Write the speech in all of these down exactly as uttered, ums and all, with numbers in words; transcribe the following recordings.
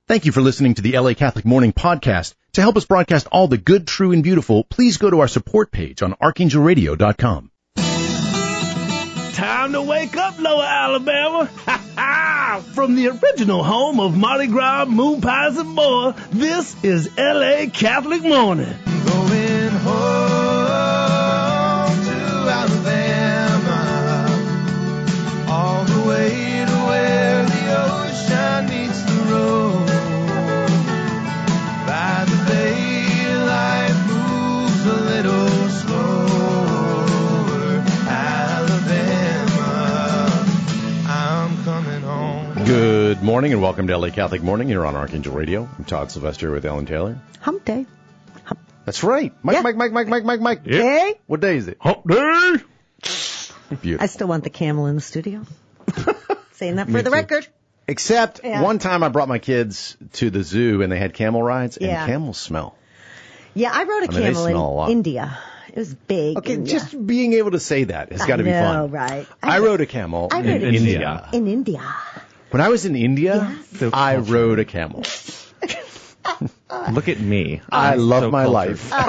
Thank you for listening to the L A Catholic Morning Podcast. To help us broadcast all the good, true, and beautiful, please go to our support page on archangel radio dot com. Time to wake up, Lower Alabama. Ha ha! From the original home of Mardi Gras, moon pies, and more, this is L A Catholic Morning. Going home to Alabama, all the way to where the ocean meets the road. By the bay, life moves a little slower. Alabama, I'm coming home. Good morning and welcome to L A Catholic Morning here on Archangel Radio. I'm Todd Sylvester with Ellen Taylor. Hump day. Hump. That's right. Mike, Yeah. Mike, Mike, Mike, Mike, Mike, Mike. Yep. Hey. What day is it? Hump day. Beautiful. I still want the camel in the studio. Saying that Me for the too. record. Except Yeah. one time I brought my kids to the zoo and they had camel rides, and Yeah. camels smell. Yeah, I rode a I mean, they camel smell a lot. in India. It was big. Okay, India. just being able to say that has got to be I fun. know, right? I, rode a camel I in rode a India. camel. in India. When I was in India, So I cultured. rode a camel. Look at me. I I'm love so my cultured. life.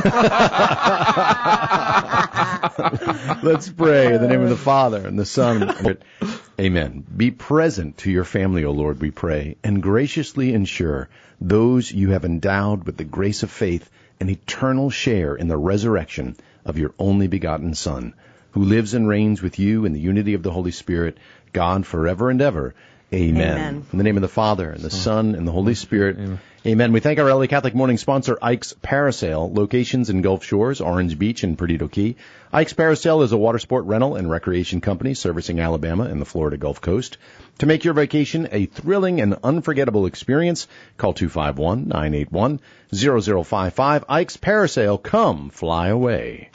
Let's pray in the name of the Father and the Son. and the Spirit. Amen. Be present to your family, O Lord, we pray, and graciously ensure those you have endowed with the grace of faith and eternal share in the resurrection of your only begotten Son, who lives and reigns with you in the unity of the Holy Spirit, God forever and ever. Amen. Amen. In the name of the Father, and the Son, and the Holy Spirit. Amen. Amen. We thank our L A Catholic Morning sponsor, Ike's Parasail, locations in Gulf Shores, Orange Beach, and Perdido Key. Ike's Parasail is a water sport rental and recreation company servicing Alabama and the Florida Gulf Coast. To make your vacation a thrilling and unforgettable experience, call two five one, nine eight one, zero zero five five. Ike's Parasail, come fly away.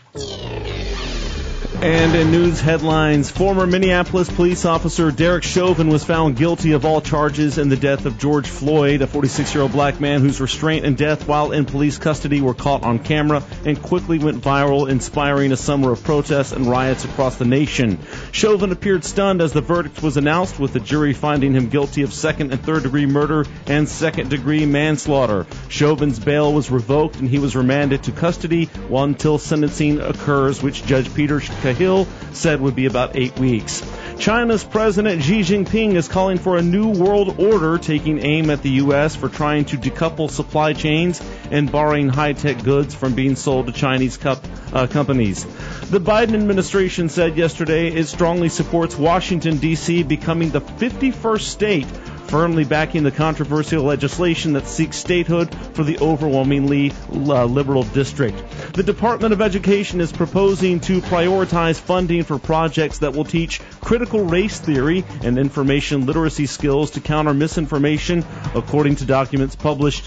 And in news headlines, former Minneapolis police officer Derek Chauvin was found guilty of all charges in the death of George Floyd, a forty-six-year-old black man whose restraint and death while in police custody were caught on camera and quickly went viral, inspiring a summer of protests and riots across the nation. Chauvin appeared stunned as the verdict was announced, with the jury finding him guilty of second and third-degree murder and second-degree manslaughter. Chauvin's bail was revoked and he was remanded to custody while until sentencing occurs, which Judge Peter Cahill said would be about eight weeks. China's President Xi Jinping is calling for a new world order, taking aim at the U S for trying to decouple supply chains and barring high-tech goods from being sold to Chinese cup, uh, companies. The Biden administration said yesterday it strongly supports Washington, D C becoming the fifty-first state, firmly backing the controversial legislation that seeks statehood for the overwhelmingly uh, liberal district. The Department of Education is proposing to prioritize funding for projects that will teach critical race theory and information literacy skills to counter misinformation, according to documents published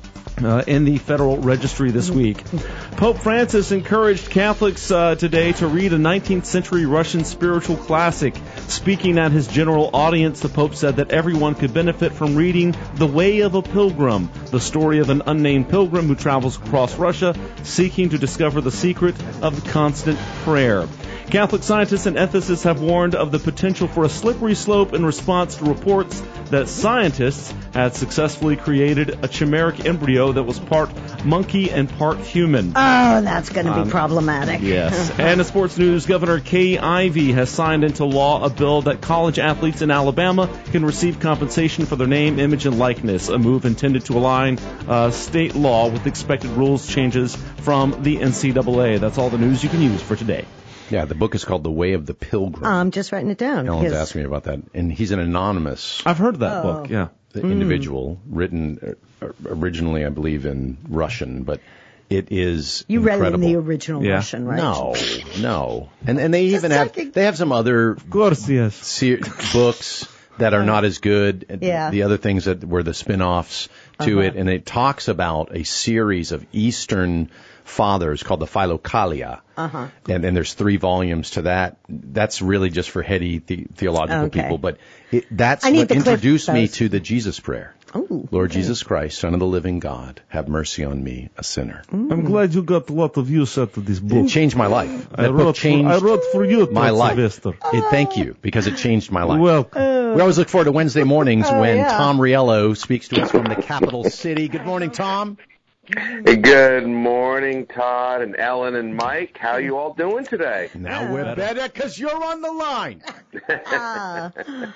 Uh, in the Federal Registry this week. Pope Francis encouraged Catholics uh, today to read a nineteenth century Russian spiritual classic. Speaking at his general audience, the Pope said that everyone could benefit from reading The Way of a Pilgrim, the story of an unnamed pilgrim who travels across Russia seeking to discover the secret of constant prayer. Catholic scientists and ethicists have warned of the potential for a slippery slope in response to reports that scientists had successfully created a chimeric embryo that was part monkey and part human. Oh, that's going to be Um, problematic. Yes. And in sports news, Governor Kay Ivey has signed into law a bill that college athletes in Alabama can receive compensation for their name, image, and likeness, a move intended to align uh, state law with expected rules changes from the N C double A. That's all the news you can use for today. Yeah, the book is called The Way of the Pilgrim. I'm just writing it down. Ellen's His- asked me about that. And he's an anonymous I've heard of that Oh. book, yeah. individual, written uh, originally, I believe, in Russian, but it is You read it in incredible. the original Yeah. Russian, right? No, no. And and they even have checking. they have some other Of course, yes. se- books that are not as good. Yeah. The other things that were the spin-offs to Uh-huh. it, and it talks about a series of Eastern fathers called the Philokalia. Uh-huh. And and there's three volumes to that. That's really just for heady the- theological Okay. people, but it, that's I need what the cliff introduced me notes. to the Jesus prayer. Oh, Lord okay. Jesus Christ, Son of the living God, have mercy on me, a sinner. I'm glad you got a lot of use out of this It book. changed my life. I That book wrote, for, changed I wrote for you, my Todd life. Sylvester. It, thank you, because it changed my life. Welcome. Oh, We always look forward to Wednesday mornings Oh, when yeah. Tom Riello speaks to us from the capital city. Good morning, Tom. Hey, good morning, Todd and Ellen and Mike. How you all doing today? Now we're better because you're on the line. Ah.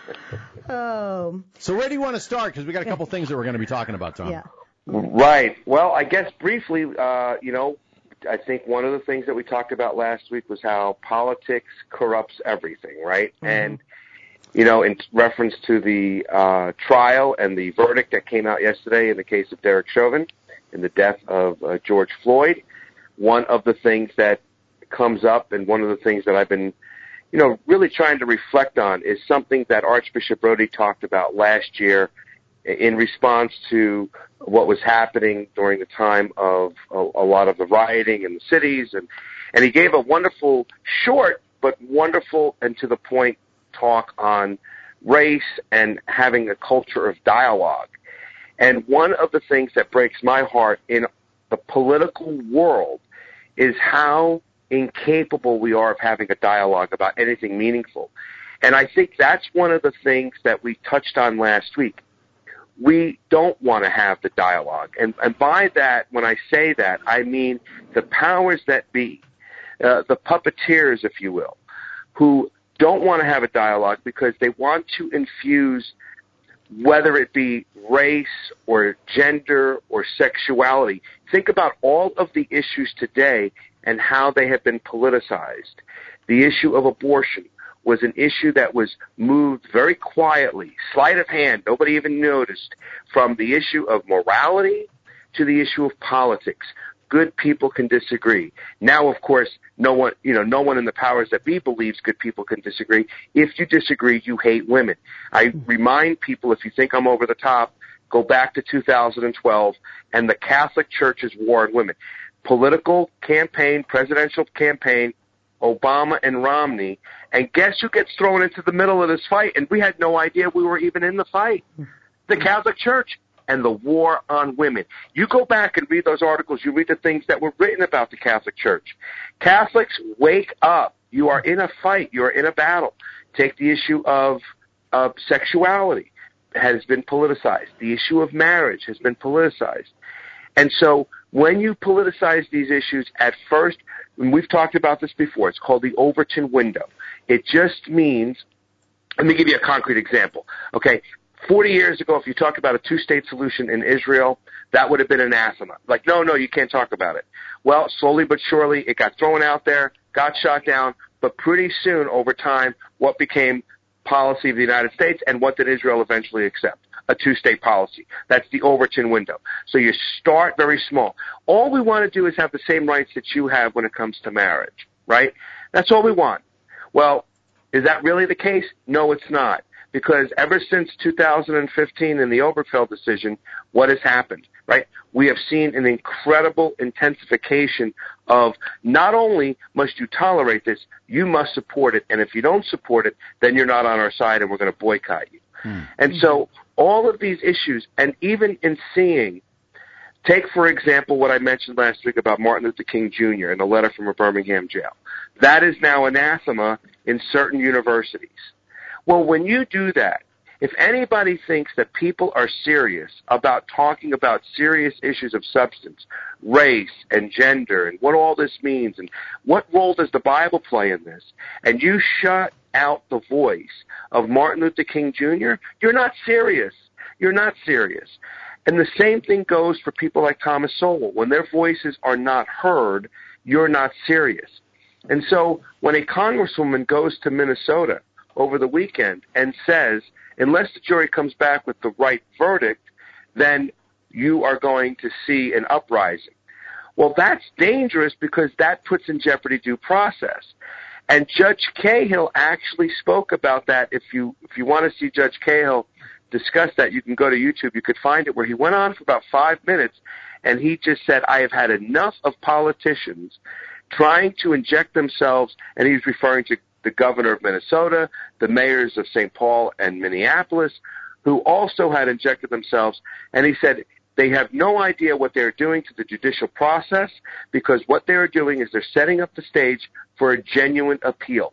Oh, So where do you want to start? Because we got a couple things that we're going to be talking about, Tom. yeah. Right. Well, I guess briefly, uh, you know, I think one of the things that we talked about last week was how politics corrupts everything, right? Mm-hmm. And, you know, in reference to the uh, trial and the verdict that came out yesterday in the case of Derek Chauvin, in the death of uh, George Floyd, one of the things that comes up and one of the things that I've been, you know, really trying to reflect on is something that Archbishop Brody talked about last year in response to what was happening during the time of a, a lot of the rioting in the cities. And, and he gave a wonderful, short, but wonderful and to the point talk on race and having a culture of dialogue. And one of the things that breaks my heart in the political world is how incapable we are of having a dialogue about anything meaningful. And I think that's one of the things that we touched on last week. We don't want to have the dialogue. And, and by that, when I say that, I mean the powers that be, uh, the puppeteers, if you will, who don't want to have a dialogue because they want to infuse whether it be race or gender or sexuality. Think about all of the issues today and how they have been politicized. The issue of abortion was an issue that was moved very quietly, sleight of hand, nobody even noticed, from the issue of morality to the issue of politics. Good people can disagree. Now, of course, no one, you know, no one in the powers that be believes good people can disagree. If you disagree, you hate women. I remind people, if you think I'm over the top, go back to two thousand twelve and the Catholic Church's war on women. Political campaign, presidential campaign, Obama and Romney, and guess who gets thrown into the middle of this fight? And we had no idea we were even in the fight. The Catholic Church. And the war on women. You go back and read those articles, you read the things that were written about the Catholic Church. Catholics, wake up. You are in a fight. You are in a battle. Take the issue of, of sexuality. It has been politicized. The issue of marriage has been politicized. And so when you politicize these issues at first, and we've talked about this before, it's called the Overton window. It just means, let me give you a concrete example. Okay. Forty years ago, if you talk about a two-state solution in Israel, that would have been anathema. Like, no, no, you can't talk about it. Well, slowly but surely, it got thrown out there, got shot down, but pretty soon, over time, what became policy of the United States and what did Israel eventually accept? A two-state policy. That's the Overton window. So you start very small. All we want to do is have the same rights that you have when it comes to marriage, right? That's all we want. Well, is that really the case? No, it's not. Because ever since two thousand fifteen in the Obergefell decision, what has happened, right? We have seen an incredible intensification of not only must you tolerate this, you must support it. And if you don't support it, then you're not on our side and we're going to boycott you. Hmm. And so all of these issues, and even in seeing, take, for example, what I mentioned last week about Martin Luther King Junior and the letter from a Birmingham jail. That is now anathema in certain universities. Well, when you do that, if anybody thinks that people are serious about talking about serious issues of substance, race and gender and what all this means and what role does the Bible play in this, and you shut out the voice of Martin Luther King Junior, you're not serious. You're not serious. And the same thing goes for people like Thomas Sowell. When their voices are not heard, you're not serious. And so when a congresswoman goes to Minnesota over the weekend and says, unless the jury comes back with the right verdict, then you are going to see an uprising. Well, that's dangerous because that puts in jeopardy due process. And Judge Cahill actually spoke about that. If you if you want to see Judge Cahill discuss that, you can go to YouTube. You could find it where he went on for about five minutes, and he just said, I have had enough of politicians trying to inject themselves, and he's referring to the governor of Minnesota, the mayors of Saint Paul and Minneapolis, who also had injected themselves. And he said they have no idea what they're doing to the judicial process because what they're doing is they're setting up the stage for a genuine appeal.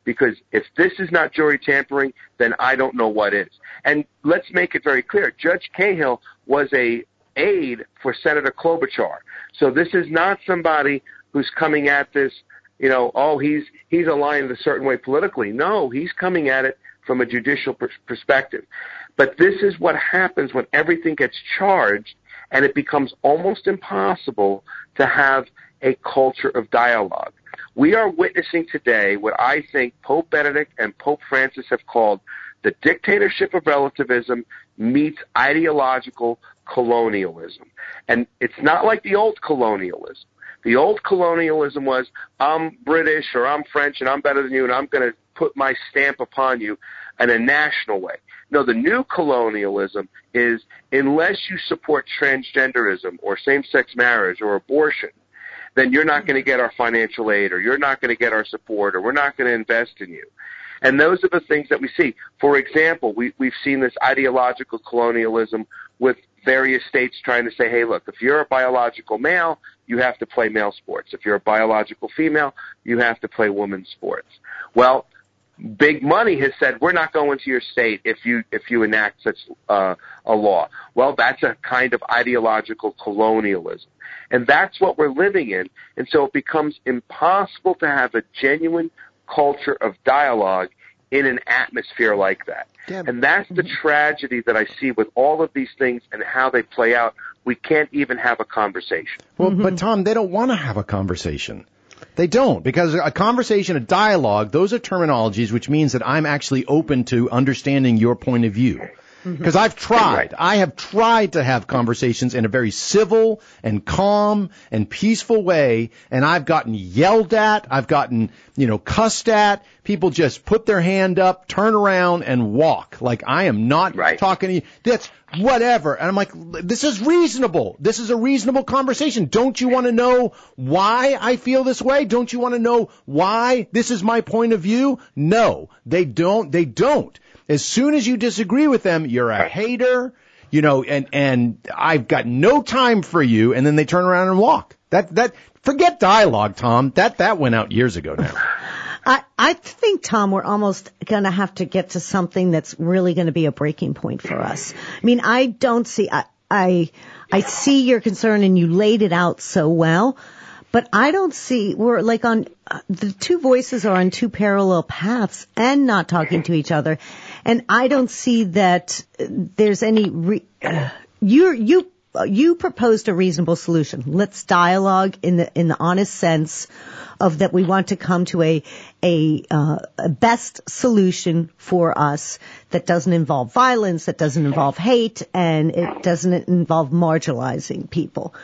because if this is not jury tampering, then I don't know what is. And let's make it very clear. Judge Cahill was a aide for Senator Klobuchar. So this is not somebody who's coming at this, you know, oh, he's he's aligned a certain way politically. No, he's coming at it from a judicial pers- perspective. But this is what happens when everything gets charged and it becomes almost impossible to have a culture of dialogue. We are witnessing today what I think Pope Benedict and Pope Francis have called the dictatorship of relativism meets ideological colonialism. And it's not like the old colonialism. The old colonialism was, I'm British or I'm French and I'm better than you and I'm going to put my stamp upon you in a national way. No, the new colonialism is, unless you support transgenderism or same-sex marriage or abortion, then you're not going to get our financial aid, or you're not going to get our support, or we're not going to invest in you. And those are the things that we see. For example, we, we've seen this ideological colonialism with various states trying to say, hey, look, if you're a biological male, you have to play male sports. If you're a biological female, you have to play women's sports. Well, big money has said, we're not going to your state if you if you enact such uh, a law. Well, that's a kind of ideological colonialism. And that's what we're living in. And so it becomes impossible to have a genuine culture of dialogue in an atmosphere like that. Yeah. And that's the tragedy that I see with all of these things and how they play out. We can't even have a conversation. Well, mm-hmm. but Tom, they don't want to have a conversation. They don't, because a conversation, a dialogue, those are terminologies, which means that I'm actually open to understanding your point of view. Because I've tried. Right. I have tried to have conversations in a very civil and calm and peaceful way, and I've gotten yelled at. I've gotten, you know, cussed at. People just put their hand up, turn around, and walk. Like, I am not right. talking to you. That's whatever. And I'm like, this is reasonable. This is a reasonable conversation. Don't you want to know why I feel this way? Don't you want to know why this is my point of view? No, they don't. They don't. As soon as you disagree with them, you're a hater, you know, and, and I've got no time for you. And then they turn around and walk. That, that, forget dialogue, Tom. That, that went out years ago now. I, I think, Tom, we're almost going to have to get to something that's really going to be a breaking point for us. I mean, I don't see, I, I, I see your concern and you laid it out so well. But I don't see, we're like on, uh, the two voices are on two parallel paths and not talking to each other. And I don't see that there's any, re, uh, you, you, uh, you proposed a reasonable solution. Let's dialogue in the, in the honest sense of that we want to come to a, a, uh, a best solution for us that doesn't involve violence, that doesn't involve hate, and it doesn't involve marginalizing people.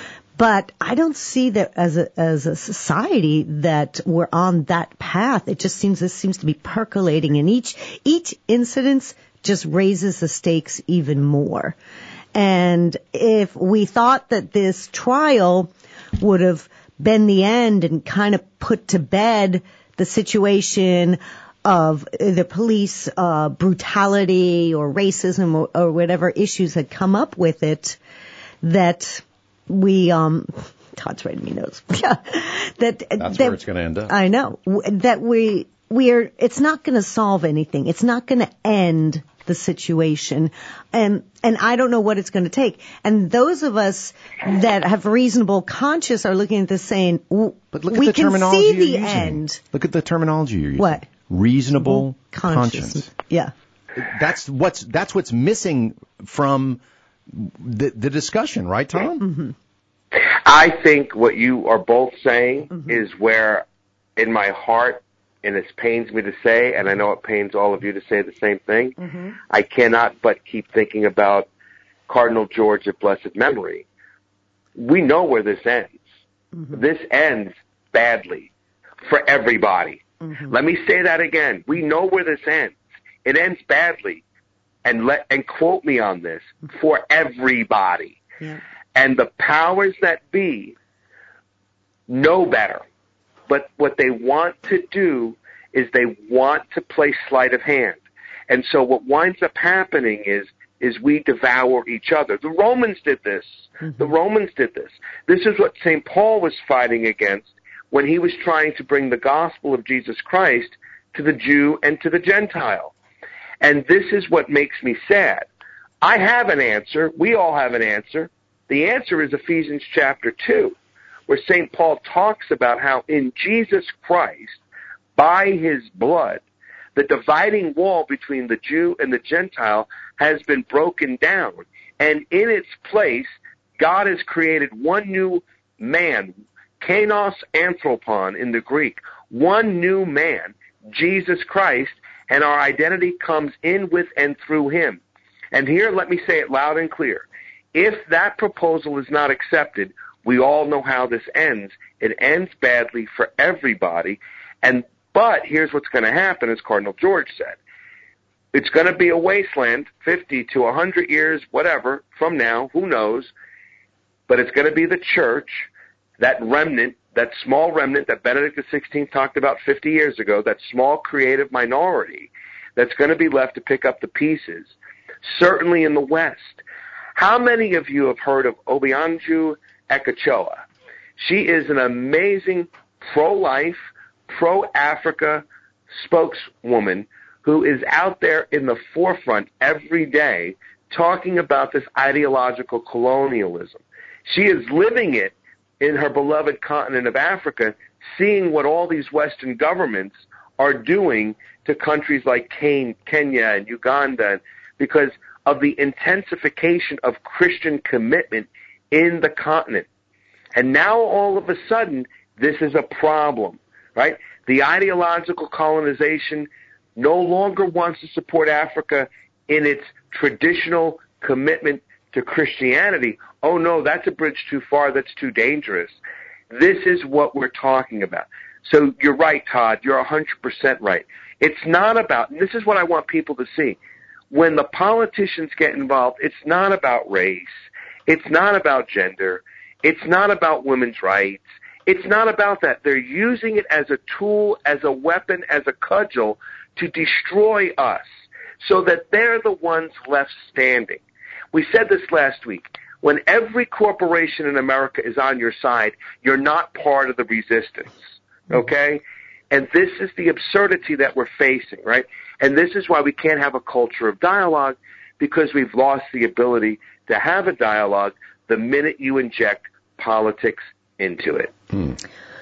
But I don't see that as a, as a society that we're on that path. It just seems, this seems to be percolating, and each, each incident just raises the stakes even more. And if we thought that this trial would have been the end and kind of put to bed the situation of the police, uh, brutality or racism or, or whatever issues had come up with it, that, We, um, Todd's writing me notes. Yeah. that, That's that, where it's going to end up. I know. That we, we're, it's not going to solve anything. It's not going to end the situation. And, and I don't know what it's going to take. And those of us that have reasonable conscience are looking at this saying, but look at we the can terminology see you're the using. end. Look at the terminology you're using. What? Reasonable conscience. conscience. Yeah. That's what's, that's what's missing from the, the discussion, right, Tom? Mm-hmm. I think what you are both saying mm-hmm. is where, in my heart, and it pains me to say, and I know it pains all of you to say the same thing, mm-hmm. I cannot but keep thinking about Cardinal George of blessed memory. We know where this ends. Mm-hmm. This ends badly for everybody. Mm-hmm. Let me say that again. We know where this ends. It ends badly. And let and quote me on this, for everybody. Yeah. And the powers that be know better. But what they want to do is they want to play sleight of hand. And so what winds up happening is is we devour each other. The Romans did this. Mm-hmm. The Romans did this. This is what Saint Paul was fighting against when he was trying to bring the gospel of Jesus Christ to the Jew and to the Gentile. And this is what makes me sad. I have an answer. We all have an answer. The answer is Ephesians chapter two, where Saint Paul talks about how in Jesus Christ, by his blood, the dividing wall between the Jew and the Gentile has been broken down. And in its place, God has created one new man, kainos anthropon in the Greek, one new man, Jesus Christ, and our identity comes in with and through him. And here, let me say it loud and clear. If that proposal is not accepted, we all know how this ends. It ends badly for everybody. And but here's what's going to happen, as Cardinal George said. It's going to be a wasteland, fifty to one hundred years, whatever, from now, who knows. But it's going to be the church, that remnant, that small remnant that Benedict the sixteenth talked about fifty years ago, that small creative minority that's going to be left to pick up the pieces, certainly in the West. How many of you have heard of Obianju Ekachoa? She is an amazing pro-life, pro-Africa spokeswoman who is out there in the forefront every day talking about this ideological colonialism. She is living it in her beloved continent of Africa, seeing what all these Western governments are doing to countries like Kenya and Uganda because of the intensification of Christian commitment in the continent. And now all of a sudden, this is a problem, right? The ideological colonization no longer wants to support Africa in its traditional commitment to Christianity. Oh no, that's a bridge too far, that's too dangerous. This is what we're talking about. So you're right, Todd, you're one hundred percent right. It's not about, and this is what I want people to see, when the politicians get involved, it's not about race, it's not about gender, it's not about women's rights, it's not about that. They're using it as a tool, as a weapon, as a cudgel to destroy us so that they're the ones left standing. We said this last week. When every corporation in America is on your side, you're not part of the resistance, okay? And this is the absurdity that we're facing, right? And this is why we can't have a culture of dialogue, because we've lost the ability to have a dialogue the minute you inject politics into it. Hmm.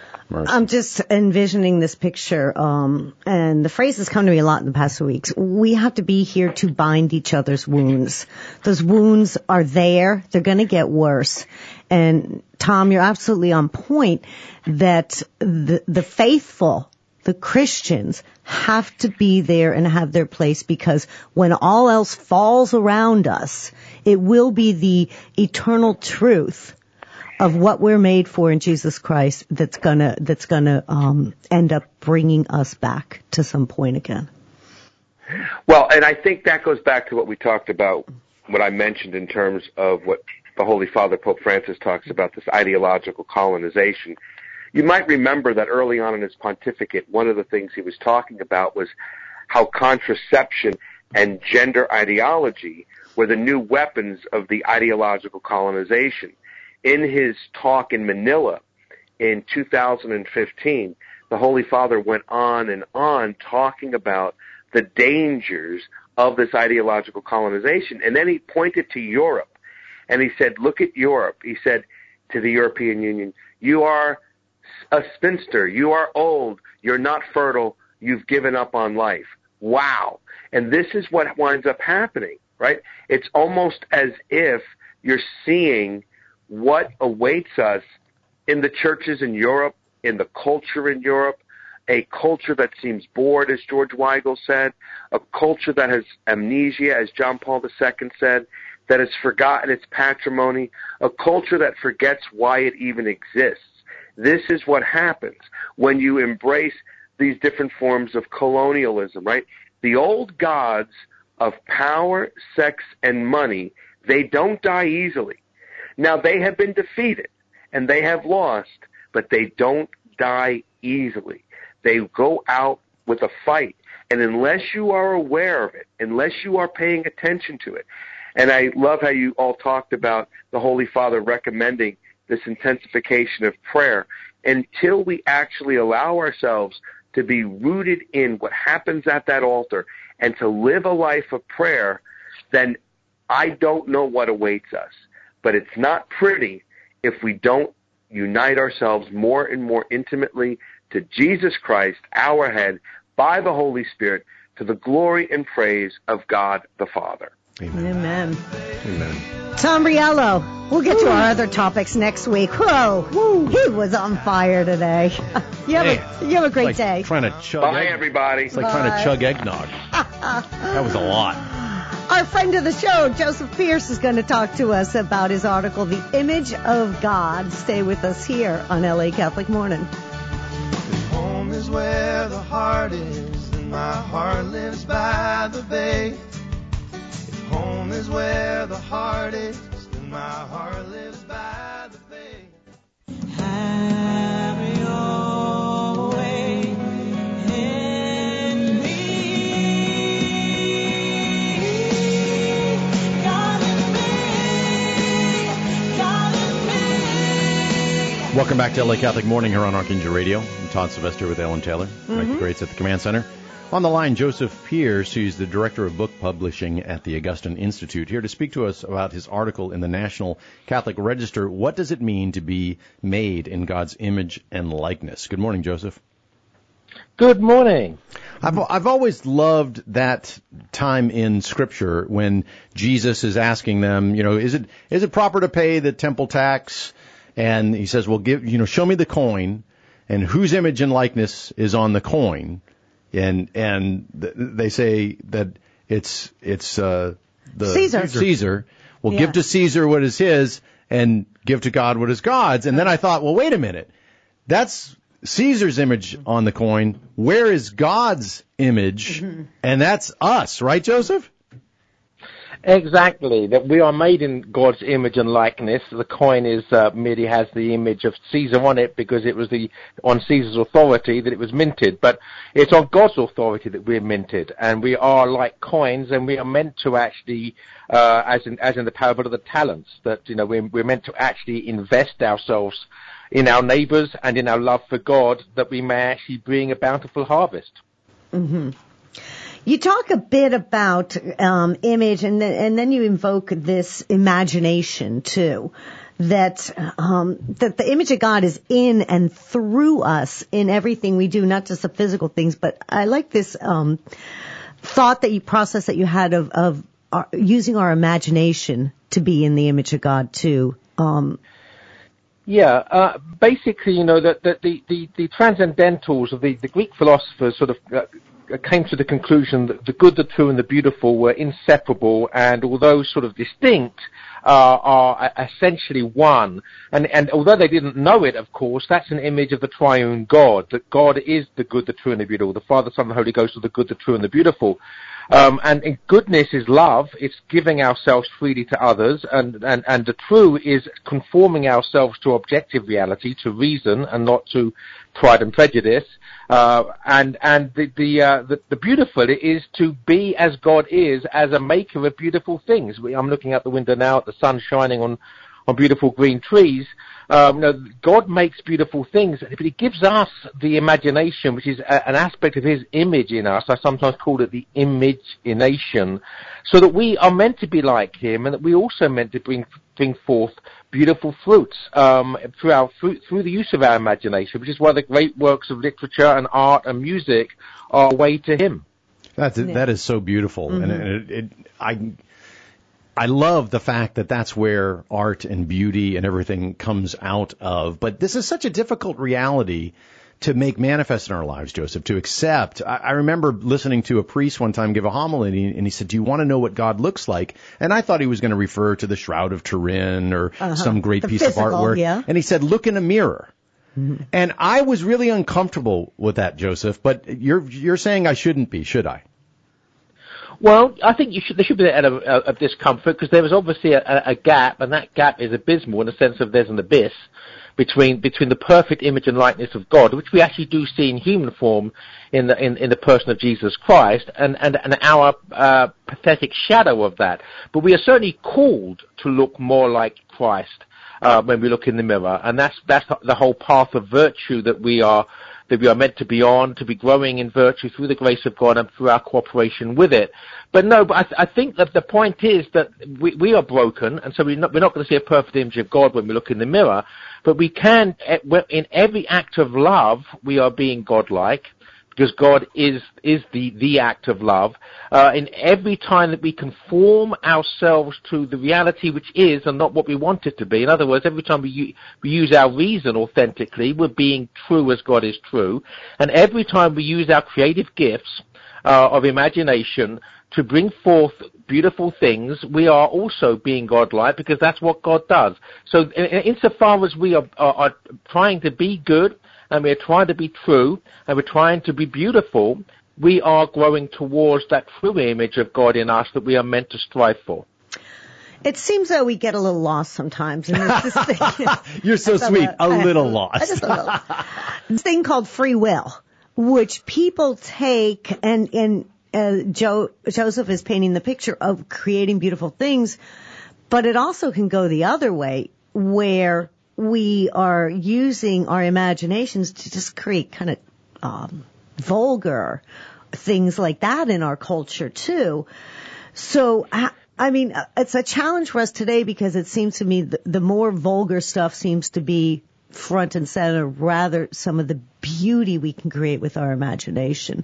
I'm just envisioning this picture, um, and the phrase has come to me a lot in the past weeks. We have to be here to bind each other's wounds. Those wounds are there. They're going to get worse. And Tom, you're absolutely on point that the, the faithful, the Christians, have to be there and have their place, because when all else falls around us, it will be the eternal truth of what we're made for in Jesus Christ that's gonna that's gonna um, end up bringing us back to some point again. Well, and I think that goes back to what we talked about, what I mentioned in terms of what the Holy Father Pope Francis talks about, this ideological colonization. You might remember that early on in his pontificate, one of the things he was talking about was how contraception and gender ideology were the new weapons of the ideological colonization. In his talk in Manila in two thousand fifteen, the Holy Father went on and on talking about the dangers of this ideological colonization. And then he pointed to Europe, and he said, look at Europe. He said to the European Union, you are a spinster, you are old, you're not fertile, you've given up on life. Wow. And this is what winds up happening, right? It's almost as if you're seeing what awaits us in the churches in Europe, in the culture in Europe, a culture that seems bored, as George Weigel said, a culture that has amnesia, as John Paul the Second said, that has forgotten its patrimony, a culture that forgets why it even exists. This is what happens when you embrace these different forms of colonialism, right? The old gods of power, sex, and money, they don't die easily. Now, they have been defeated, and they have lost, but they don't die easily. They go out with a fight, and unless you are aware of it, unless you are paying attention to it, and I love how you all talked about the Holy Father recommending this intensification of prayer, until we actually allow ourselves to be rooted in what happens at that altar and to live a life of prayer, then I don't know what awaits us. But it's not pretty if we don't unite ourselves more and more intimately to Jesus Christ, our head, by the Holy Spirit, to the glory and praise of God the Father. Amen. Amen. Amen. Tom Riello, we'll get to our other topics next week. Whoa, Woo. He was on fire today. You have, a, you have a great like day. Trying to chug Bye, egg- everybody. It's like Bye. trying to chug eggnog. That was a lot. Our friend of the show, Joseph Pierce, is going to talk to us about his article, The Image of God. Stay with us here on L A Catholic Morning. Home is where the heart is, and my heart lives by the bay. If home is where the heart is, and my heart lives by the bay. Have your way in me. God in me. God in me. Welcome back to L A Catholic Morning here on Archangel Radio. I'm Todd Sylvester with Ellen Taylor, mm-hmm. Right the Greats at the Command Center. On the line, Joseph Pierce, who's the Director of Book Publishing at the Augustine Institute, here to speak to us about his article in the National Catholic Register, What Does It Mean to Be Made in God's Image and Likeness? Good morning, Joseph. Good morning. I've I've always loved that time in Scripture when Jesus is asking them, you know, is it is it proper to pay the temple tax? And he says, well, give, you know, show me the coin, and whose image and likeness is on the coin? And and th- they say that it's it's uh, the Caesar. Caesar. Well, Yeah. give to Caesar what is his, and give to God what is God's. And then I thought, well, wait a minute, that's Caesar's image on the coin. Where is God's image? Mm-hmm. And that's us, right, Joseph? Exactly, that we are made in God's image and likeness. The coin is uh, merely has the image of Caesar on it because it was the on Caesar's authority that it was minted. But it's on God's authority that we're minted, and we are like coins, and we are meant to actually, uh, as in as in the parable of the talents, that you know we're, we're meant to actually invest ourselves in our neighbours and in our love for God, that we may actually bring a bountiful harvest. Mm-hmm. You talk a bit about um, image, and then, and then you invoke this imagination too, that um, that the image of God is in and through us in everything we do, not just the physical things. But I like this um, thought that you process that you had of, of our, using our imagination to be in the image of God too. Um, Yeah, uh, basically, you know, that the, the, the, the transcendentals of the, the Greek philosophers sort of uh, came to the conclusion that the good, the true, and the beautiful were inseparable, and although sort of distinct, uh, are essentially one. And, and although they didn't know it, of course, that's an image of the triune God, that God is the good, the true, and the beautiful. The Father, Son, and the Holy Ghost are the good, the true, and the beautiful. Um, and, and goodness is love. It's giving ourselves freely to others. And, and, and the true is conforming ourselves to objective reality, to reason, and not to pride and prejudice. Uh, and, and the, the, uh, the, the beautiful is to be as God is, as a maker of beautiful things. We, I'm looking out the window now at the sun shining on, on beautiful green trees. Um, you know, God makes beautiful things, but He gives us the imagination, which is a, an aspect of His image in us. I sometimes call it the imagination, so that we are meant to be like Him, and that we also meant to bring bring forth beautiful fruits um, through our through, through the use of our imagination, which is why the great works of literature and art and music are a way to Him. That's Yeah. that is so beautiful, Mm-hmm. and it, it, I. I love the fact that that's where art and beauty and everything comes out of. But this is such a difficult reality to make manifest in our lives, Joseph, to accept. I, I remember listening to a priest one time give a homily, and he said, do you want to know what God looks like? And I thought he was going to refer to the Shroud of Turin or Uh-huh. some great The piece physical, of artwork. yeah. And he said, look in a mirror. Mm-hmm. And I was really uncomfortable with that, Joseph, but you're you're saying I shouldn't be, should I? Well, I think you should, there should be a, a, a discomfort, because there is obviously a, a gap, and that gap is abysmal in the sense of there's an abyss between between the perfect image and likeness of God, which we actually do see in human form in the in, in the person of Jesus Christ, and and, and our uh, pathetic shadow of that. But we are certainly called to look more like Christ uh, when we look in the mirror, and that's that's the whole path of virtue that we are that we are meant to be on, to be growing in virtue through the grace of God and through our cooperation with it. But no, but I, th- I think that the point is that we, we are broken, and so we're not, we're not going to see a perfect image of God when we look in the mirror, but we can, in every act of love, we are being godlike, because God is is the, the act of love. Uh, in every time that we conform ourselves to the reality which is and not what we want it to be. In other words, every time we, u- we use our reason authentically, we're being true as God is true. And every time we use our creative gifts uh, of imagination to bring forth beautiful things, we are also being godlike, because that's what God does. So in, in, insofar as we are, are, are trying to be good, and we're trying to be true, and we're trying to be beautiful, we are growing towards that true image of God in us that we are meant to strive for. It seems that we get a little lost sometimes in this thing. You're so sweet. A little lost. Just a little. This thing called free will, which people take, and, and uh, Joe, Joseph is painting the picture of creating beautiful things, but it also can go the other way, where we are using our imaginations to just create kind of um, vulgar things like that in our culture too. So, I mean, it's a challenge for us today, because it seems to me the, the more vulgar stuff seems to be front and center, rather some of the beauty we can create with our imagination.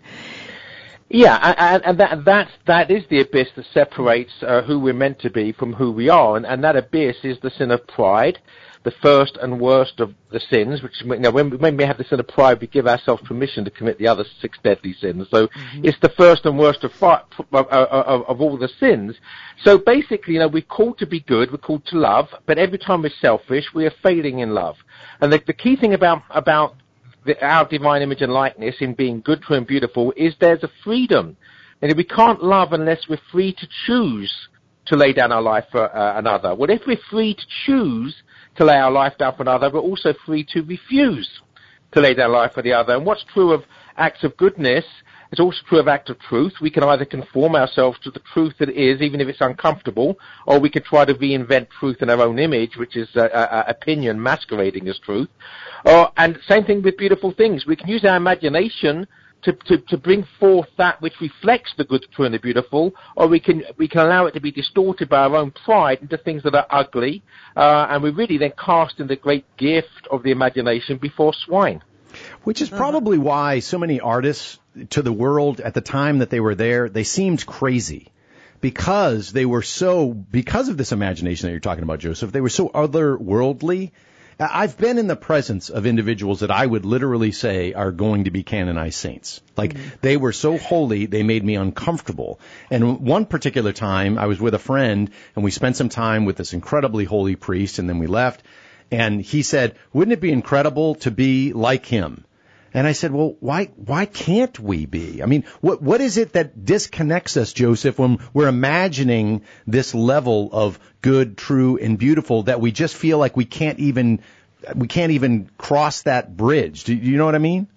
Yeah, and, and that, that, that is the abyss that separates uh, who we're meant to be from who we are, and, and that abyss is the sin of pride, the first and worst of the sins, which, you know, when, when we have the sin of pride, we give ourselves permission to commit the other six deadly sins. So mm-hmm. It's the first and worst of, of, of, of all the sins. So basically, you know, we're called to be good, we're called to love, but every time we're selfish, we are failing in love. And the, the key thing about, about the, our divine image and likeness in being good, true, and beautiful is there's a freedom. And we can't love unless we're free to choose to lay down our life for uh, another. Well, if we're free to choose to lay our life down for another, we're also free to refuse to lay down life for the other. And what's true of acts of goodness is also true of acts of truth. We can either conform ourselves to the truth that is, even if it's uncomfortable, or we can try to reinvent truth in our own image, which is uh, uh, opinion masquerading as truth. Uh, and same thing with beautiful things. We can use our imagination To, to, to bring forth that which reflects the good, true, and the beautiful, or we can we can allow it to be distorted by our own pride into things that are ugly, uh, and we really then cast in the great gift of the imagination before swine. Which is probably why so many artists to the world at the time that they were there, they seemed crazy. Because they were so, because of this imagination that you're talking about, Joseph, they were so otherworldly. I've been in the presence of individuals that I would literally say are going to be canonized saints. Like, mm-hmm. they were so holy, they made me uncomfortable. And one particular time, I was with a friend, and we spent some time with this incredibly holy priest, and then we left. And he said, wouldn't it be incredible to be like him? And I said, well, why why can't we be? I mean, what what is it that disconnects us, Joseph, when we're imagining this level of good, true, and beautiful that we just feel like we can't even we can't even cross that bridge? Do you know what I mean?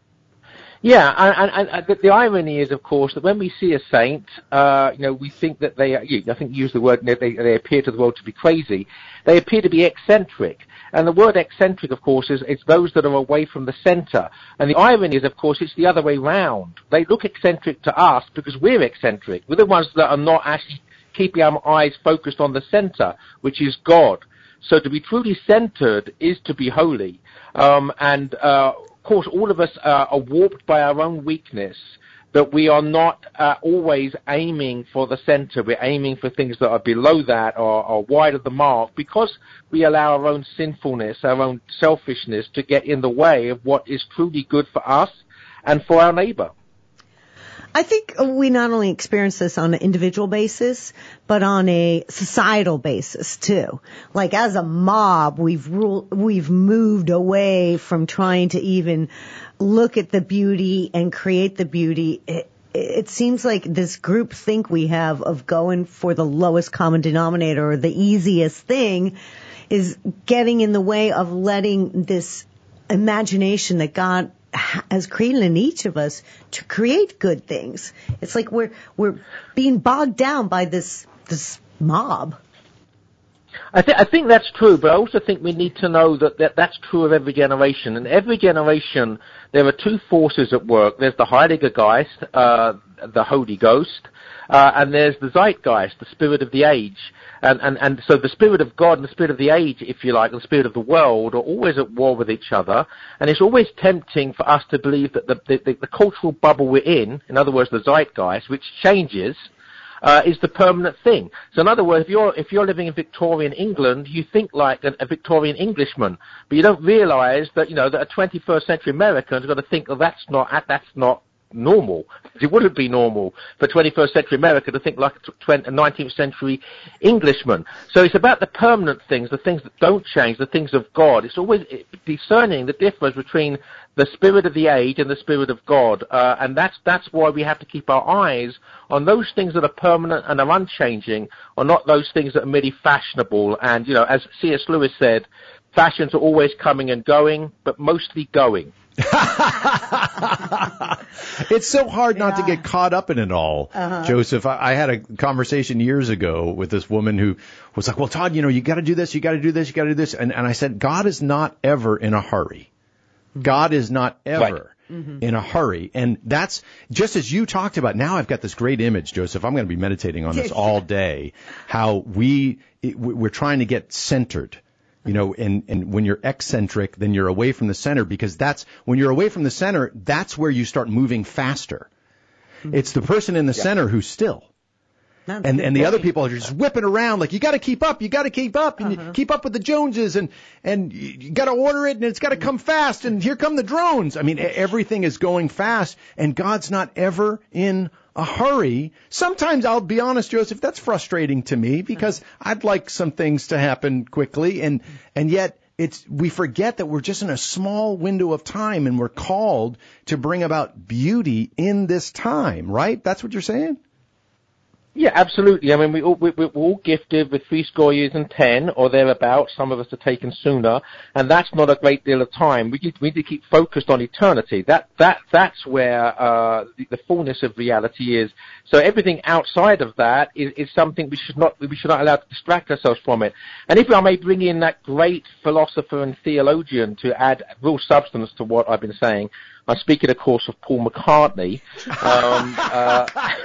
Yeah, and, and, and the, the irony is, of course, that when we see a saint, uh, you know, we think that they, I think you use the word, they, they appear to the world to be crazy. They appear to be eccentric. And the word eccentric, of course, is it's those that are away from the center. And the irony is, of course, it's the other way round. They look eccentric to us because we're eccentric. We're the ones that are not actually keeping our eyes focused on the center, which is God. So to be truly centered is to be holy. Um, and, uh, of course, all of us uh, are warped by our own weakness, that we are not uh, always aiming for the center. We're aiming for things that are below that or, or wide of the mark, because we allow our own sinfulness, our own selfishness to get in the way of what is truly good for us and for our neighbor. I think we not only experience this on an individual basis, but on a societal basis too. Like, as a mob, we've ruled, we've moved away from trying to even look at the beauty and create the beauty. It, it seems like this group think we have of going for the lowest common denominator or the easiest thing is getting in the way of letting this imagination that God has created in each of us to create good things. It's like we're we're being bogged down by this this mob. I, th- I think that's true, but I also think we need to know that, that that's true of every generation. In every generation, there are two forces at work. There's the Heiliger Geist, uh, the Holy Ghost, uh, and there's the Zeitgeist, the spirit of the age. And, and, and so the spirit of God and the spirit of the age, if you like, and the spirit of the world are always at war with each other. And it's always tempting for us to believe that the, the, the cultural bubble we're in, in other words, the Zeitgeist, which changes, Uh, is the permanent thing. So in other words, if you're, if you're living in Victorian England, you think like a, a Victorian Englishman, but you don't realize that, you know, that a twenty-first century American is going to think, oh, that's not, that's not normal. It wouldn't be normal for twenty-first century America to think like a nineteenth century Englishman. So it's about the permanent things, the things that don't change, the things of God. It's always discerning the difference between the spirit of the age and the spirit of God. Uh, and that's, that's why we have to keep our eyes on those things that are permanent and are unchanging, or not those things that are merely fashionable. And, you know, as C S Lewis said, fashions are always coming and going, but mostly going. It's so hard not yeah. to get caught up in it all, uh-huh. Joseph. I, I had a conversation years ago with this woman who was like, well, Todd, you know, you got to do this, you got to do this, you got to do this. And, and I said, God is not ever in a hurry. God is not ever right. mm-hmm. in a hurry. And that's just as you talked about. Now I've got this great image, Joseph. I'm going to be meditating on this all day, how we, it, we're trying to get centered. You know, and, and when you're eccentric, then you're away from the center, because that's, when you're away from the center, that's where you start moving faster. Mm-hmm. It's the person in the yeah. center who's still. That's and and the other people are just whipping around like, you got to keep up, you got to keep up, and uh-huh. you keep up with the Joneses, and and you got to order it, and it's got to come fast, and here come the drones. I mean, everything is going fast, and God's not ever in a hurry. Sometimes, I'll be honest, Joseph, that's frustrating to me, because I'd like some things to happen quickly, and and yet it's we forget that we're just in a small window of time, and we're called to bring about beauty in this time, right? That's what you're saying? Yeah, absolutely. I mean, we all, we, we're all gifted with three score years and ten, or thereabouts. Some of us are taken sooner, and that's not a great deal of time. We need, we need to keep focused on eternity. That that that's where uh, the, the fullness of reality is. So everything outside of that is, is something we should not we should not allow to distract ourselves from it. And if I may bring in that great philosopher and theologian to add real substance to what I've been saying, I'm speaking, of course, of Paul McCartney. Um, uh,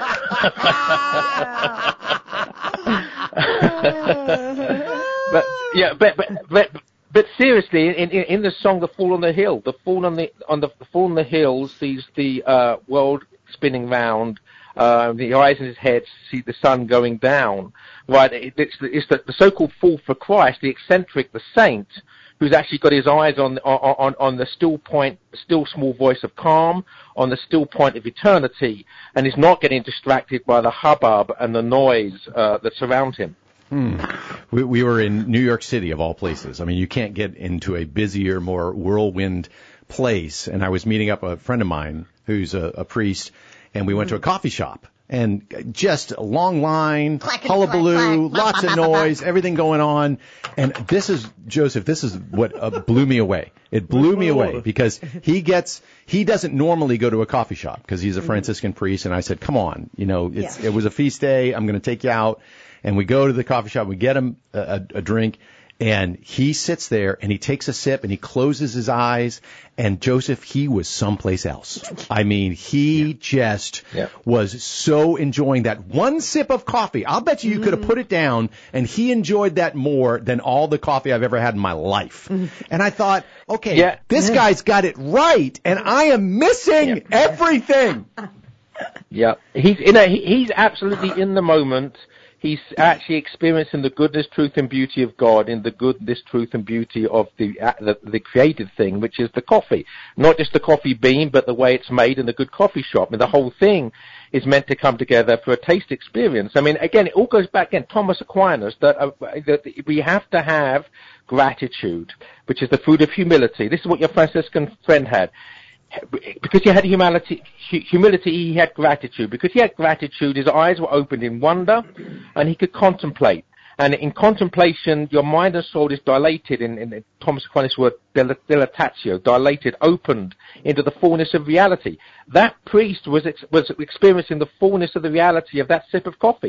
but yeah, but but but, but seriously, in, in in the song "The Fall on the Hill," the fall on the on the, the fall on the hill sees the uh, world spinning round. Uh, the eyes in his head see the sun going down. Right? It, it's the, it's the, the so-called fool for Christ, the eccentric, the saint, who's actually got his eyes on, on, on the still point, still small voice of calm, on the still point of eternity, and is not getting distracted by the hubbub and the noise uh, that surround him. Hmm. We, we were in New York City, of all places. I mean, you can't get into a busier, more whirlwind place. And I was meeting up a friend of mine who's a, a priest, and we went to a coffee shop. And just a long line, hullabaloo, lots of noise, everything going on. And this is, Joseph, this is what uh, blew me away. It blew me away, because he gets, he doesn't normally go to a coffee shop, because he's a Franciscan priest. And I said, come on, you know, it's, yeah. it was a feast day. I'm going to take you out. And we go to the coffee shop, we get him a, a, a drink. And he sits there and he takes a sip and he closes his eyes. And Joseph, he was someplace else. I mean, he yeah. just yeah. was so enjoying that one sip of coffee. I'll bet you you mm. could have put it down, and he enjoyed that more than all the coffee I've ever had in my life. Mm. And I thought, okay, yeah. this yeah. guy's got it right, and I am missing yeah. everything. Yeah, he's in a, he's absolutely in the moment. He's actually experiencing the goodness, truth, and beauty of God in the goodness, truth, and beauty of the, uh, the the created thing, which is the coffee. Not just the coffee bean, but the way it's made in the good coffee shop. And the whole thing is meant to come together for a taste experience. I mean, again, it all goes back, again, Thomas Aquinas, that, uh, that we have to have gratitude, which is the fruit of humility. This is what your Franciscan friend had. Because he had humility, humility, he had gratitude. Because he had gratitude, his eyes were opened in wonder, and he could contemplate. And in contemplation, your mind and soul is dilated, in, in Thomas Aquinas' word, dilatatio, dilated, opened into the fullness of reality. That priest was ex- was experiencing the fullness of the reality of that sip of coffee.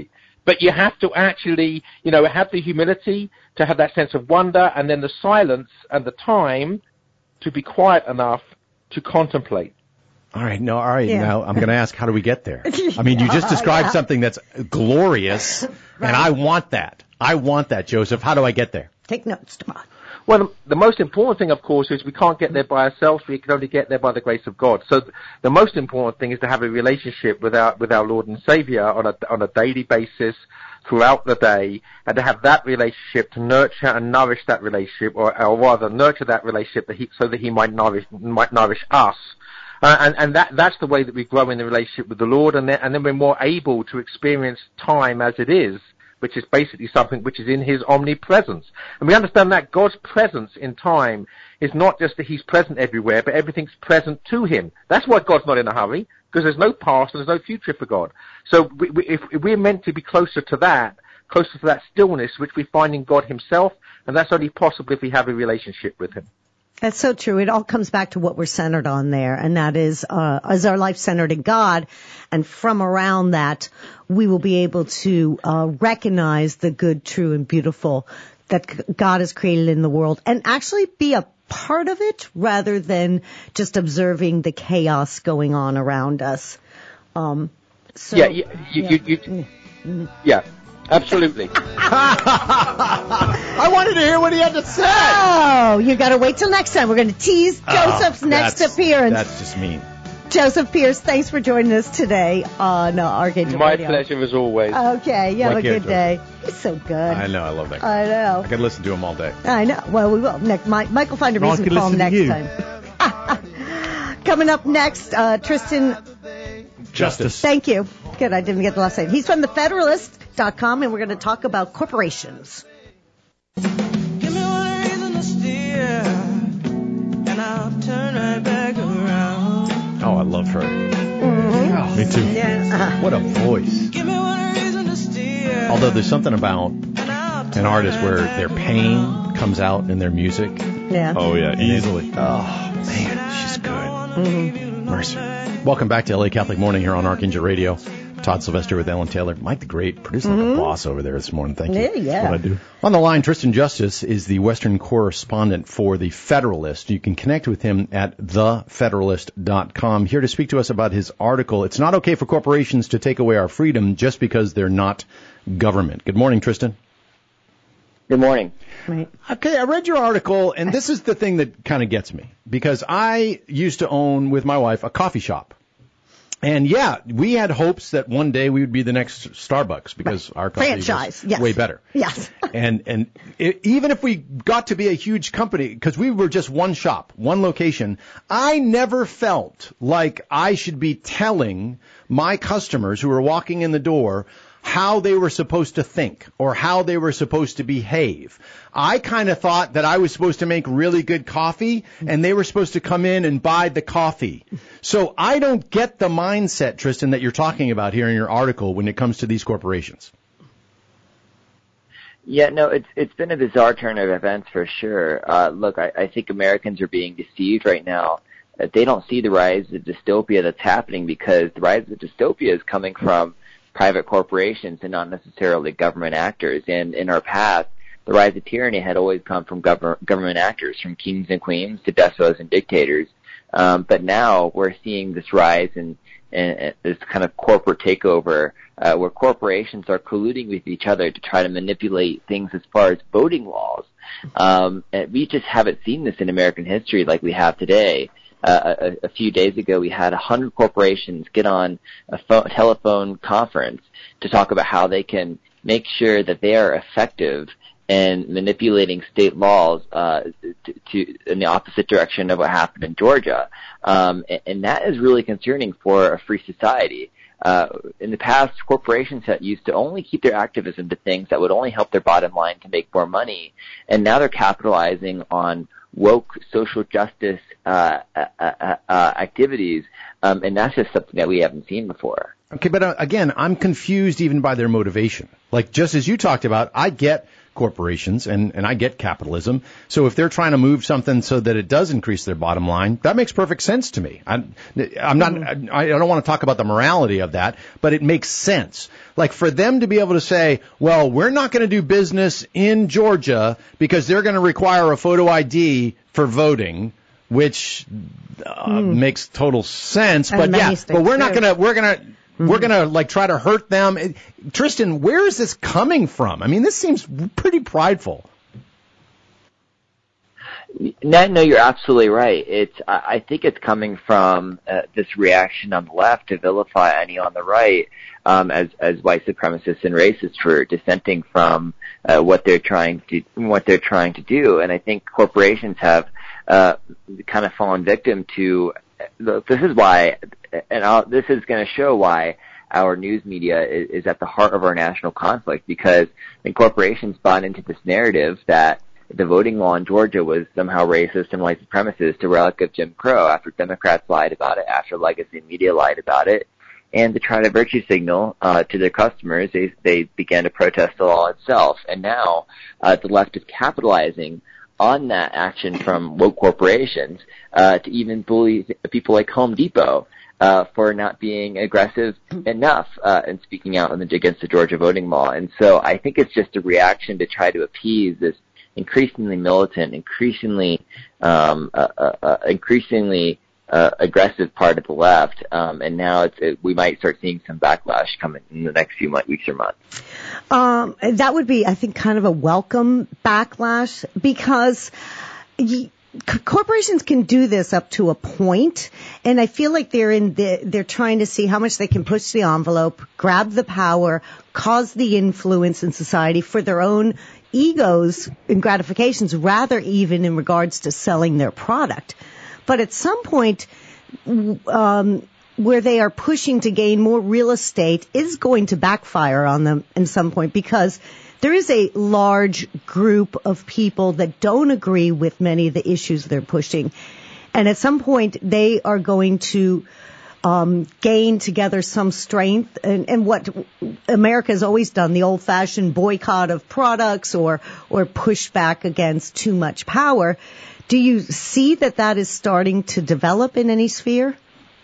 But you have to actually, you know, have the humility to have that sense of wonder, and then the silence and the time to be quiet enough to contemplate. All right, no, all right. Yeah. Now I'm going to ask, how do we get there? I mean, you just described Yeah. something that's glorious, Right. and I want that. I want that, Joseph. How do I get there? Take notes, Tom. Well, the most important thing, of course, is we can't get there by ourselves. We can only get there by the grace of God. So the most important thing is to have a relationship with our, with our Lord and Savior on a, on a daily basis throughout the day, and to have that relationship, to nurture and nourish that relationship, or, or rather nurture that relationship that he, so that he might nourish, might nourish us. Uh, and, and that, that's the way that we grow in the relationship with the Lord, and then, and then we're more able to experience time as it is, which is basically something which is in his omnipresence. And we understand that God's presence in time is not just that he's present everywhere, but everything's present to him. That's why God's not in a hurry, because there's no past and there's no future for God. So we, we, if, if we're meant to be closer to that, closer to that stillness which we find in God himself, and that's only possible if we have a relationship with him. That's so true. It all comes back to what we're centered on there, and that is, uh, is our life centered in God? And from around that, we will be able to uh, recognize the good, true, and beautiful that God has created in the world, and actually be a part of it rather than just observing the chaos going on around us. Um, so, yeah, you, you, yeah. You, you, you, yeah, absolutely. I wanted to hear what he had to say. Oh, you got to wait till next time. We're going to tease Joseph's Oh, next that's- appearance. That's just mean. Joseph Pierce, thanks for joining us today on uh, Archangel My Radio. pleasure as always. Okay, you have Like a you, good day. He's so good. I know, I love that guy. I know. I could listen to him all day. I know. Well, we will. Next, Mike, Mike will find a Well, I reason to could call him listen next to you. time. Coming up next, uh, Tristan. Justice. Thank you. Good, I didn't get the last name. He's from the Federalist dot com, and we're going to talk about corporations. Give me one reason to steer, and I'll turn right back around. Oh, I love her. Mm-hmm. Me too. Yeah. What a voice. Give me one reason to steer, Although there's something about and I'll an turn artist right where back their around. pain comes out in their music. Yeah. Oh, yeah, easily. Oh, man, she's good. Mm-hmm. Mercy. Welcome back to L A Catholic Morning here on Archangel Radio. Todd Sylvester with Ellen Taylor. Mike the Great, produced like a boss over there this morning. Thank you. Yeah, yeah. What I do. On the line, Tristan Justice is the Western correspondent for The Federalist. You can connect with him at the federalist dot com. Here to speak to us about his article, It's Not Okay for Corporations to Take Away Our Freedom Just Because They're Not Government. Good morning, Tristan. Good morning. Right. Okay, I read your article, and this is the thing that kind of gets me, because I used to own, with my wife, a coffee shop. And yeah, we had hopes that one day we would be the next Starbucks, because our coffee Franchise, was yes. way better. Yes. And and it, even if we got to be a huge company, because we were just one shop, one location, I never felt like I should be telling my customers who were walking in the door how they were supposed to think or how they were supposed to behave. I kind of thought that I was supposed to make really good coffee and they were supposed to come in and buy the coffee. So I don't get the mindset, Tristan, that you're talking about here in your article when it comes to these corporations. Yeah, no, it's it's been a bizarre turn of events for sure. Uh, look, I, I think Americans are being deceived right now. Uh, they don't see the rise of dystopia that's happening because the rise of dystopia is coming from private corporations and not necessarily government actors. And in our past, the rise of tyranny had always come from gov- government actors, from kings and queens to despots and dictators. Um, but now we're seeing this rise in, in, in this kind of corporate takeover uh, where corporations are colluding with each other to try to manipulate things as far as voting laws. Um, and we just haven't seen this in American history like we have today. Uh, a, a few days ago, we had one hundred corporations get on a phone, telephone conference to talk about how they can make sure that they are effective in manipulating state laws uh, to, to in the opposite direction of what happened in Georgia. Um, and, and that is really concerning for a free society. Uh, in the past, corporations that used to only keep their activism to things that would only help their bottom line to make more money, and now they're capitalizing on woke social justice uh, uh, uh, uh, activities, um, and that's just something that we haven't seen before. Okay, but uh, again, I'm confused even by their motivation. Like, just as you talked about, I get corporations, and, and I get capitalism. So if they're trying to move something so that it does increase their bottom line, that makes perfect sense to me. I, I'm not, I, I don't want to talk about the morality of that, but it makes sense. Like for them to be able to say, well, we're not going to do business in Georgia because they're going to require a photo I D for voting, which uh, mm. makes total sense. And but yeah, but we're not going to, we're going to, Mm-hmm. We're going to, like, try to hurt them. It, Tristan, where is this coming from? I mean, this seems pretty prideful. No, no, you're absolutely right. It's, I think it's coming from uh, this reaction on the left to vilify any on the right um, as, as white supremacists and racists for dissenting from uh, what they're trying to, what they're trying to do. And I think corporations have uh, kind of fallen victim to. This is why, and I'll, this is going to show why our news media is, is at the heart of our national conflict, because the corporations bought into this narrative that the voting law in Georgia was somehow racist and white supremacist, a relic of Jim Crow, after Democrats lied about it, after legacy media lied about it. And to try to virtue signal uh, to their customers, they, they began to protest the law itself. And now uh, the left is capitalizing on that action from woke corporations uh, to even bully people like Home Depot uh, for not being aggressive enough uh, in speaking out on the, against the Georgia voting law. And so I think it's just a reaction to try to appease this increasingly militant, increasingly, um, uh, uh, uh, increasingly uh, aggressive part of the left. Um, and now it's, it, we might start seeing some backlash coming in the next few months, weeks or months. Um, that would be, I think, kind of a welcome backlash, because y- c- corporations can do this up to a point, and I feel like they're in the, they're trying to see how much they can push the envelope, grab the power, cause the influence in society for their own egos and gratifications, rather even in regards to selling their product. But at some point, um, where they are pushing to gain more real estate is going to backfire on them at some point, because there is a large group of people that don't agree with many of the issues they're pushing. And at some point, they are going to um, gain together some strength. And, and what America has always done, the old-fashioned boycott of products or, or push back against too much power. Do you see that that is starting to develop in any sphere?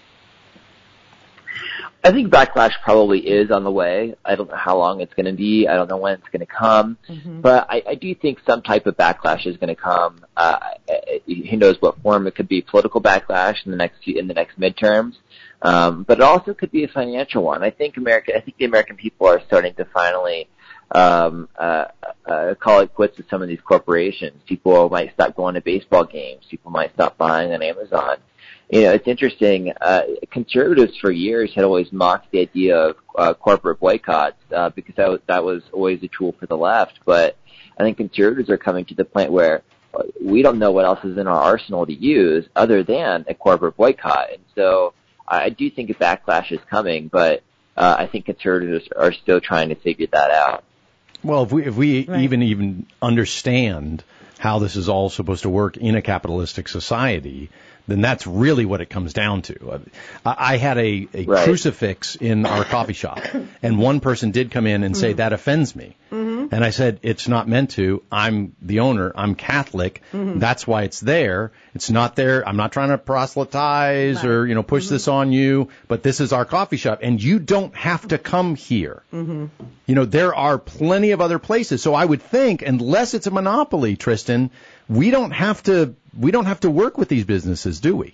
I think backlash probably is on the way. I don't know how long it's going to be. I don't know when it's going to come. Mm-hmm. But I, I do think some type of backlash is going to come. Uh, who knows what form? It could be political backlash in the next in the next midterms. Um, but it also could be a financial one. I think America. I think the American people are starting to finally um, uh, uh, call it quits with some of these corporations. People might stop going to baseball games. People might stop buying on Amazon. You know, it's interesting. Uh, conservatives for years had always mocked the idea of uh, corporate boycotts uh, because that was, that was always a tool for the left. But I think conservatives are coming to the point where we don't know what else is in our arsenal to use other than a corporate boycott. And so I do think a backlash is coming, but uh, I think conservatives are still trying to figure that out. Well, if we if we right. even even understand how this is all supposed to work in a capitalistic society, then that's really what it comes down to. I had a, a right. crucifix in our coffee shop, and one person did come in and say, mm-hmm. that offends me. Mm-hmm. And I said, it's not meant to. I'm the owner. I'm Catholic. Mm-hmm. That's why it's there. It's not there. I'm not trying to proselytize right. or, you know, push mm-hmm. this on you, but this is our coffee shop, and you don't have to come here. Mm-hmm. You know, there are plenty of other places. So I would think, unless it's a monopoly, Tristan, we don't have to we don't have to work with these businesses, do we?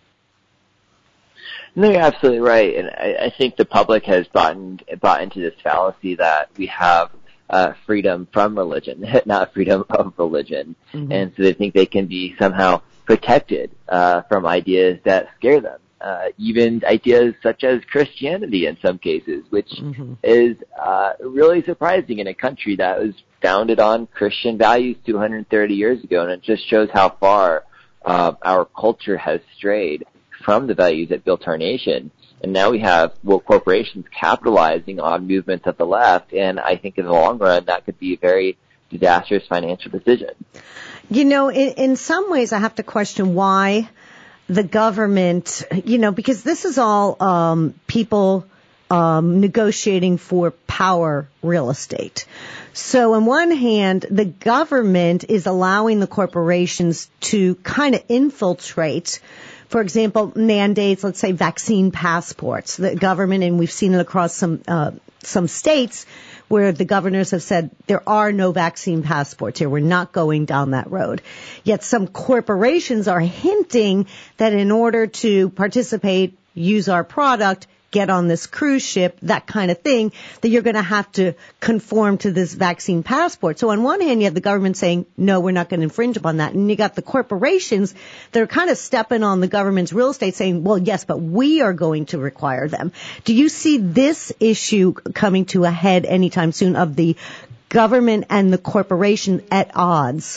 No, you're absolutely right, and I, I think the public has bought, in, bought into this fallacy that we have uh, freedom from religion, not freedom of religion, mm-hmm. and so they think they can be somehow protected uh, from ideas that scare them, uh, even ideas such as Christianity in some cases, which mm-hmm. is uh, really surprising in a country that was founded on Christian values two hundred thirty years ago, and it just shows how far uh, our culture has strayed from the values that built our nation. And now we have well, corporations capitalizing on movements of the left, and I think in the long run that could be a very disastrous financial decision. You know, in, in some ways I have to question why the government, you know, because this is all um, people um, negotiating for power real estate. So on one hand, the government is allowing the corporations to kind of infiltrate, for example, mandates, let's say vaccine passports. The government, and we've seen it across some uh, some states where the governors have said there are no vaccine passports here. We're not going down that road. Yet some corporations are hinting that in order to participate, use our product, get on this cruise ship, that kind of thing, that you're going to have to conform to this vaccine passport. So on one hand, you have the government saying, no, we're not going to infringe upon that. And you got the corporations that are kind of stepping on the government's real estate saying, well, yes, but we are going to require them. Do you see this issue coming to a head anytime soon of the government and the corporation at odds?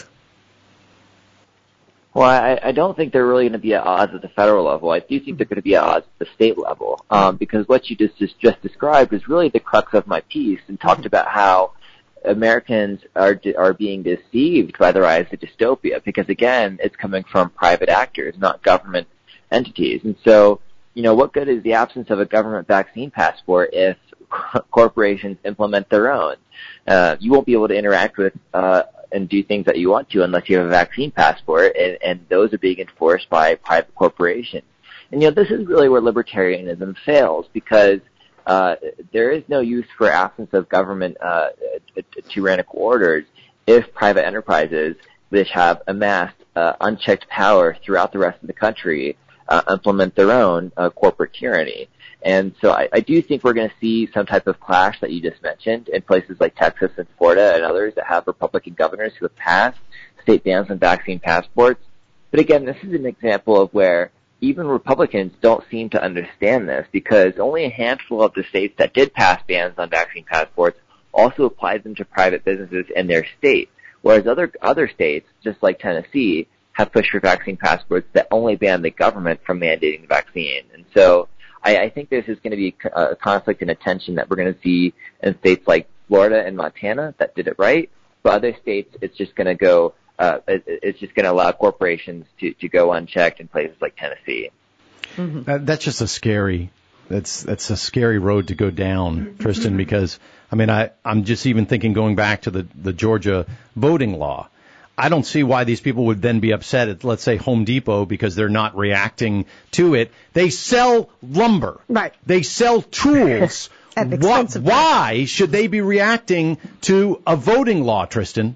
Well, I, I don't think they're really going to be at odds at the federal level. I do think they're going to be at odds at the state level, um, because what you just, just just described is really the crux of my piece, and talked about how Americans are are being deceived by the rise of dystopia, because again, it's coming from private actors, not government entities. And so, you know, what good is the absence of a government vaccine passport if corporations implement their own? Uh, you won't be able to interact with uh and do things that you want to unless you have a vaccine passport, and, and those are being enforced by private corporations. And, you know, this is really where libertarianism fails, because uh, there is no use for absence of government uh, tyrannical orders if private enterprises, which have amassed uh, unchecked power throughout the rest of the country, uh, implement their own uh, corporate tyranny. And so I, I do think we're going to see some type of clash that you just mentioned in places like Texas and Florida and others that have Republican governors who have passed state bans on vaccine passports. But again, this is an example of where even Republicans don't seem to understand this, because only a handful of the states that did pass bans on vaccine passports also applied them to private businesses in their state, whereas other other states, just like Tennessee, have pushed for vaccine passports that only ban the government from mandating the vaccine. And so I, I think this is going to be a conflict and a tension that we're going to see in states like Florida and Montana that did it right. But other states, it's just going to go, uh, it, it's just going to allow corporations to, to go unchecked in places like Tennessee. Mm-hmm. That, that's just a scary, that's, that's a scary road to go down, Tristan, because, I mean, I, I'm just even thinking going back to the, the Georgia voting law. I don't see why these people would then be upset at, let's say, Home Depot because they're not reacting to it. They sell lumber. Right. They sell tools. At why, expensive why should they be reacting to a voting law, Tristan?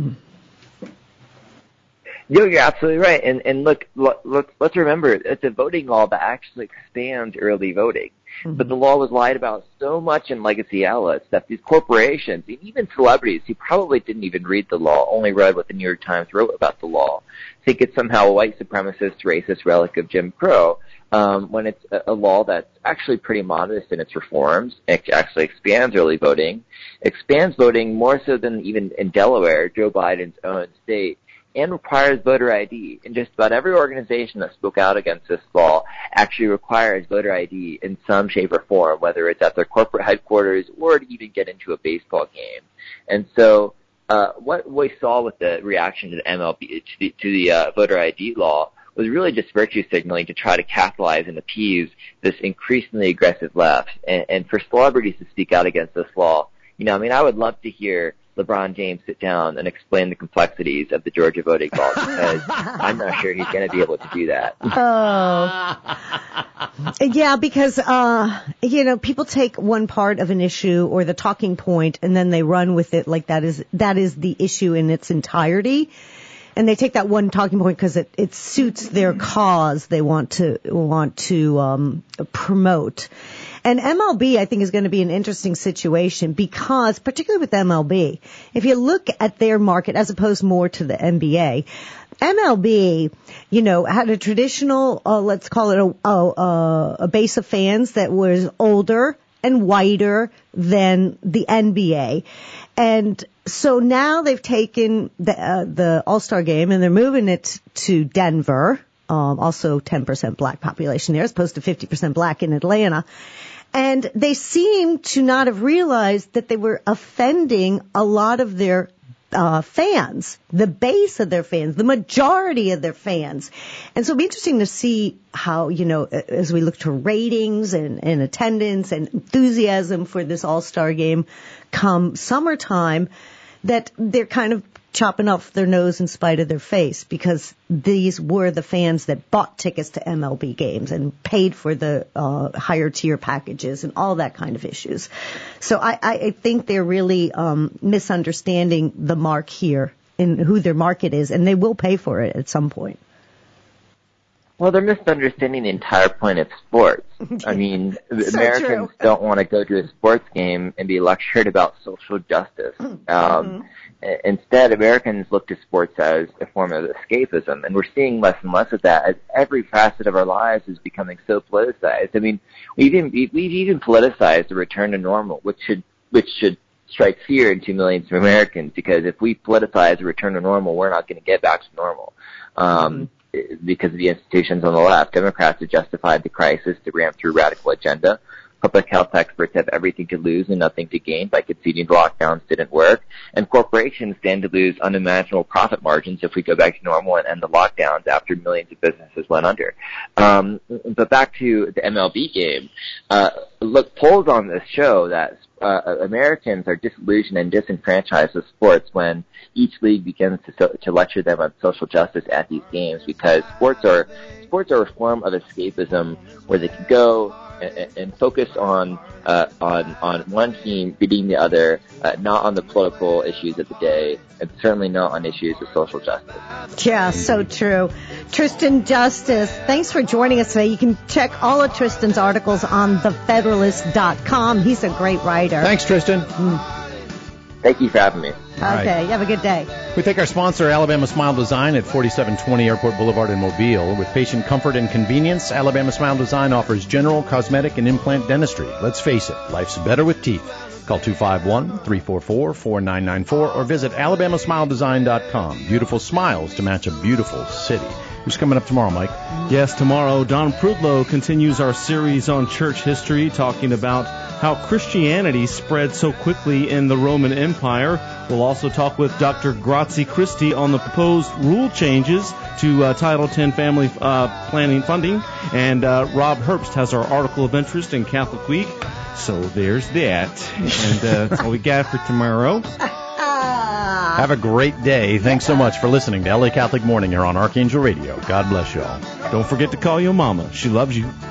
Yo, you're absolutely right. And, and look, look, let's remember, it's a voting law that actually expands early voting. Mm-hmm. But the law was lied about so much in legacy outlets that these corporations, and even celebrities who probably didn't even read the law, only read what the New York Times wrote about the law, think it's somehow a white supremacist, racist relic of Jim Crow, um, when it's a, a law that's actually pretty modest in its reforms. It actually expands early voting, expands voting more so than even in Delaware, Joe Biden's own state, and requires voter I D. And just about every organization that spoke out against this law actually requires voter I D in some shape or form, whether it's at their corporate headquarters or to even get into a baseball game. And so uh, what we saw with the reaction to the M L B, to the, to the uh, voter I D law, was really just virtue signaling to try to capitalize and appease this increasingly aggressive left. And, and for celebrities to speak out against this law, you know, I mean, I would love to hear LeBron James sit down and explain the complexities of the Georgia voting law, because I'm not sure he's going to be able to do that. Oh. Yeah, because, uh, you know, people take one part of an issue or the talking point and then they run with it like that is, that is the issue in its entirety. And they take that one talking point because it, it suits their cause they want to, want to, um, promote. And M L B, I think, is going to be an interesting situation because, particularly with M L B, if you look at their market as opposed more to the N B A, M L B, you know, had a traditional, uh, let's call it a, a, a base of fans that was older and whiter than the N B A. And so now they've taken the, uh, the All-Star game and they're moving it to Denver. Um, also ten percent black population there as opposed to fifty percent black in Atlanta. And they seem to not have realized that they were offending a lot of their uh, fans, the base of their fans, the majority of their fans. And so it'll be interesting to see how, you know, as we look to ratings and, and attendance and enthusiasm for this All-Star game come summertime, that they're kind of chopping off their nose in spite of their face, because these were the fans that bought tickets to M L B games and paid for the uh, higher tier packages and all that kind of issues. So I, I think they're really um, misunderstanding the mark here and who their market is, and they will pay for it at some point. Well, they're misunderstanding the entire point of sports. I mean, so Americans true. don't want to go to a sports game and be lectured about social justice. Um, mm-hmm. Instead, Americans look to sports as a form of escapism, and we're seeing less and less of that as every facet of our lives is becoming so politicized. I mean, we've even, we've even politicized the return to normal, which should which should strike fear into millions of Americans, because if we politicize the return to normal, we're not going to get back to normal. Um, mm-hmm. Because of the institutions on the left. Democrats have justified the crisis to ramp through radical agenda. Public health experts have everything to lose and nothing to gain by conceding the lockdowns didn't work. And corporations stand to lose unimaginable profit margins if we go back to normal and end the lockdowns after millions of businesses went under. Um, but back to the M L B game. Uh, look, polls on this show that uh, Americans are disillusioned and disenfranchised with sports when each league begins to, so, to lecture them on social justice at these games, because sports are sports are a form of escapism where they can go and, and focus on uh, on on one team beating the other, uh, not on the political issues of the day, and certainly not on issues of social justice. Yeah, so true. Tristan Justice, thanks for joining us today. You can check all of Tristan's articles on the federalist dot com. He's a great writer. Thanks, Tristan. Mm. Thank you for having me. Okay, right. You have a good day. We thank our sponsor, Alabama Smile Design, at forty-seven twenty Airport Boulevard in Mobile. With patient comfort and convenience, Alabama Smile Design offers general, cosmetic, and implant dentistry. Let's face it, life's better with teeth. Call two five one, three four four, four nine nine four or visit alabama smile design dot com. Beautiful smiles to match a beautiful city. Who's coming up tomorrow, Mike? Yes, tomorrow, Don Prudlow continues our series on church history, talking about how Christianity spread so quickly in the Roman Empire. We'll also talk with Doctor Grazie Christie on the proposed rule changes to uh, Title ten family uh, planning funding. And uh, Rob Herbst has our article of interest in Catholic Week. So there's that. And uh, that's all we got for tomorrow. Have a great day. Thanks so much for listening to L A Catholic Morning here on Archangel Radio. God bless you all. Don't forget to call your mama. She loves you.